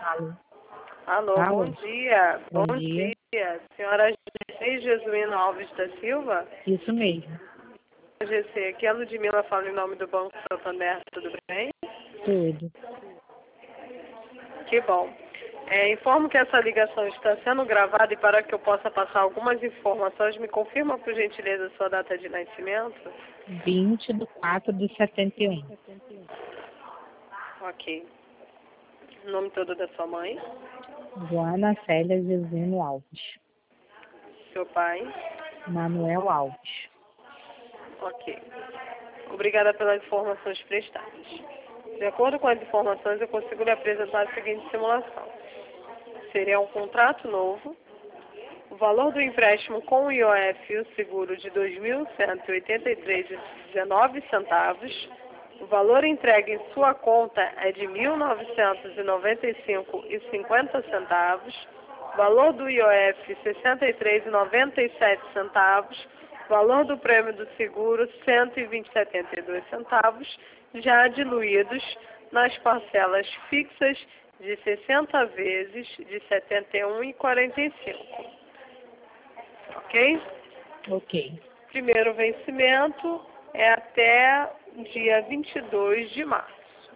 Alô. Alô, bom Alô. dia. Bom Bom dia. dia. Senhora GC Jesuíno Alves da Silva? Isso mesmo. GC, aqui é a Ludmila, fala em nome do Banco Santander, tudo bem? Tudo. Que bom. Informo que essa ligação está sendo gravada e para que eu possa passar algumas informações, me confirma, por gentileza, sua data de nascimento? 20/4/71. Ok. O nome todo da sua mãe? Joana Célia Jesuíno Alves. Seu pai? Manuel Alves. Ok. Obrigada pelas informações prestadas. De acordo com as informações, eu consigo lhe apresentar a seguinte simulação. Seria um contrato novo, o valor do empréstimo com o IOF e o seguro de R$ 2.183,19, o valor entregue em sua conta é de R$ 1.995,50, o valor do IOF R$ 63,97, o valor do prêmio do seguro R$ 120,72, já diluídos nas parcelas fixas de 60 vezes de R$ 71,45. Ok? Ok. Primeiro vencimento é até dia 22 de março.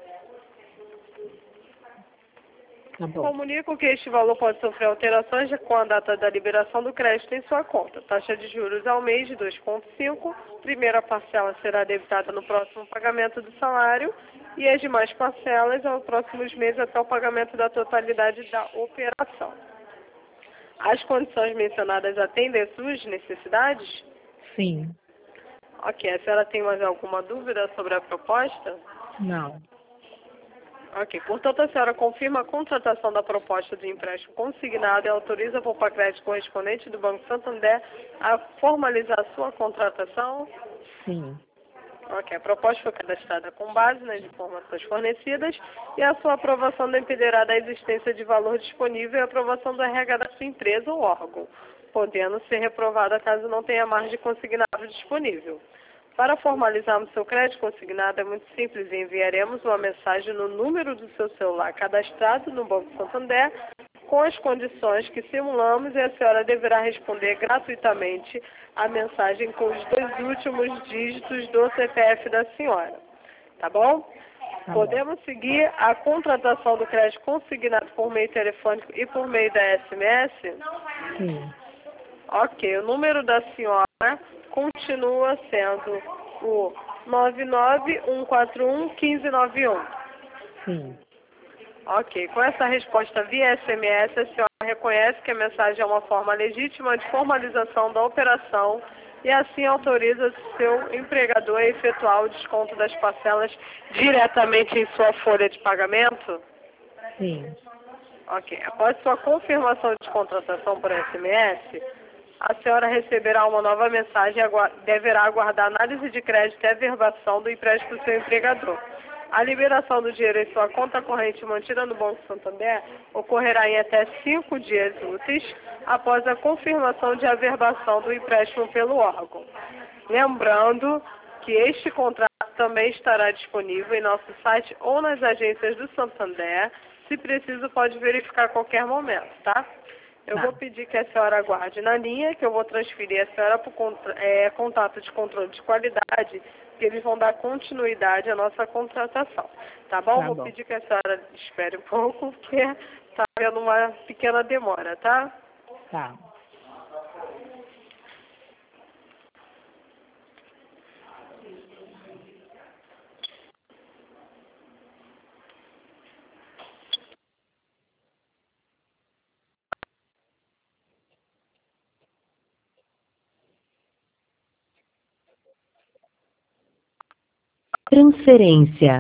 Tá bom. Comunico que este valor pode sofrer alterações com a data da liberação do crédito em sua conta. Taxa de juros ao mês de 2,5. Primeira parcela será debitada no próximo pagamento do salário e as demais parcelas aos próximos meses até o pagamento da totalidade da operação. As condições mencionadas atendem às suas necessidades? Sim. Ok. A senhora tem mais alguma dúvida sobre a proposta? Não. Ok. Portanto, a senhora confirma a contratação da proposta de empréstimo consignado e autoriza a Poupa-Crédito correspondente do Banco Santander a formalizar a sua contratação? Sim. Ok. A proposta foi cadastrada com base nas informações fornecidas e a sua aprovação dependerá da existência de valor disponível e a aprovação do RH da sua empresa ou órgão, podendo ser reprovada caso não tenha margem consignado disponível. Para formalizarmos seu crédito consignado é muito simples, enviaremos uma mensagem no número do seu celular cadastrado no Banco Santander com as condições que simulamos e a senhora deverá responder gratuitamente a mensagem com os 2 últimos dígitos do CPF da senhora. Tá bom? Tá Podemos seguir a contratação do crédito consignado por meio telefônico e por meio da SMS? bom. Sim. Ok, o número da senhora continua sendo o 991411591. Sim. Ok, com essa resposta via SMS, a senhora reconhece que a mensagem é uma forma legítima de formalização da operação e assim autoriza seu empregador a efetuar o desconto das parcelas diretamente em sua folha de pagamento? Sim. Ok, após sua confirmação de contratação por SMS, a senhora receberá uma nova mensagem e deverá aguardar análise de crédito e averbação do empréstimo do seu empregador. A liberação do dinheiro em sua conta corrente mantida no Banco Santander ocorrerá em até 5 dias úteis após a confirmação de averbação do empréstimo pelo órgão. Lembrando que este contrato também estará disponível em nosso site ou nas agências do Santander. Se preciso, pode verificar a qualquer momento, tá? Eu vou pedir que a senhora aguarde na linha, que eu vou transferir a senhora para o contato de controle de qualidade, que eles vão dar continuidade à nossa contratação. Tá bom? Tá Vou bom. pedir que a senhora espere um pouco, porque está havendo uma pequena demora, tá? Tá. Transferência.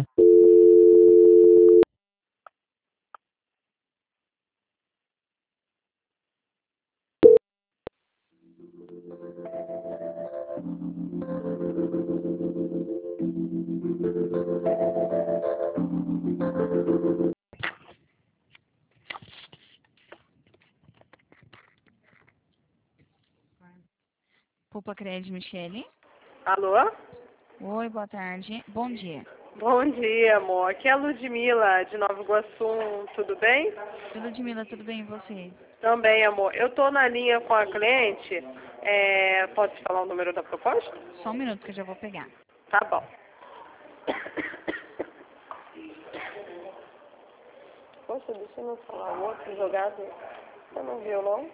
Poupa Crédito, Michele. Alô? Oi, boa tarde. Bom dia. Bom dia, amor. Aqui é a Ludmila, de Nova Iguaçu. Tudo bem? Ludmila, tudo bem e você? Também, amor. Eu tô na linha com a cliente. Posso te falar o número da proposta? Só um minuto que eu já vou pegar. Tá bom. Poxa, deixa eu não falar. O outro jogado, você não viu, não?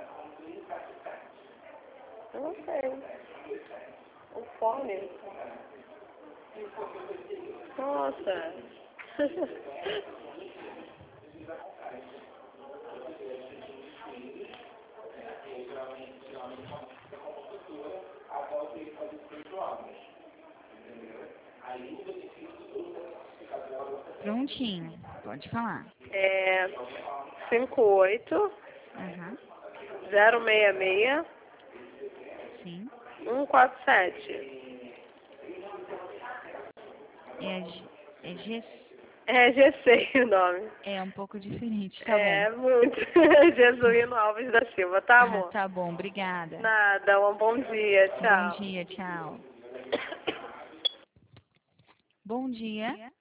Eu não sei. O fone. Nossa. Prontinho, pode falar. 58 Aham, 066 sim. 147. É G... É GC o nome. É um pouco diferente, tá bom. Muito. Jesuíno Alves da Silva, tá, amor? Tá bom, obrigada. Nada, um bom dia, tchau. Bom dia, tchau. Bom dia.